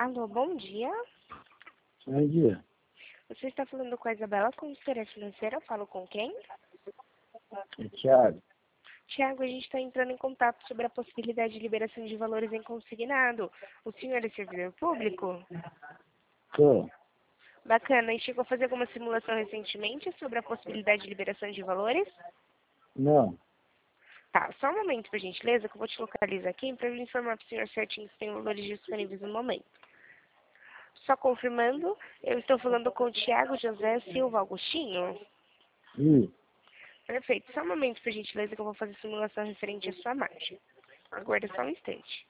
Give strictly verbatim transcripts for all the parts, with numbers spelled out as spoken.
Alô, bom dia. Bom dia. Você está falando com a Isabela, consultora financeira. Eu falo com quem? É Thiago. Tiago, a gente está entrando em contato sobre a possibilidade de liberação de valores em consignado. O senhor é servidor público? Tô. Bacana. E chegou a fazer alguma simulação recentemente sobre a possibilidade de liberação de valores? Não. Tá, só um momento, por gentileza, que eu vou te localizar aqui para eu informar para o senhor certinho se tem valores disponíveis no momento. Só confirmando, eu estou falando com o Tiago José Silva Agostinho. Ih, Perfeito. Só um momento, por gentileza, que eu vou fazer simulação referente à sua margem. Aguarda só um instante.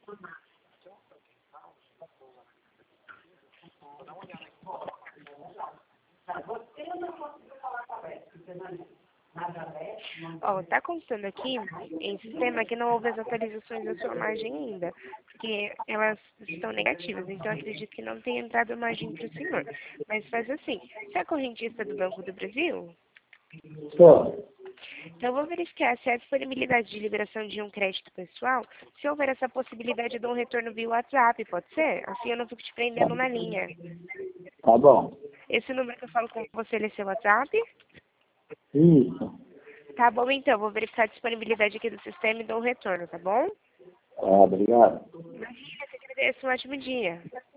Ó, tá constando aqui em sistema que não houve as atualizações da sua margem ainda, porque elas estão negativas, então eu acredito que não tenha entrado margem para o senhor. Mas faz assim, você é correntista do Banco do Brasil? tô. Então, eu vou verificar se há disponibilidade de liberação de um crédito pessoal, se houver essa possibilidade de um retorno via WhatsApp, pode ser? Assim eu não fico te prendendo na linha. Tá bom. Esse número que eu falo com você, ele é seu WhatsApp? Isso. Tá bom, então, vou verificar a disponibilidade aqui do sistema e dou um retorno, tá bom? Tá, obrigado. Imagina, que agradeço, um ótimo dia.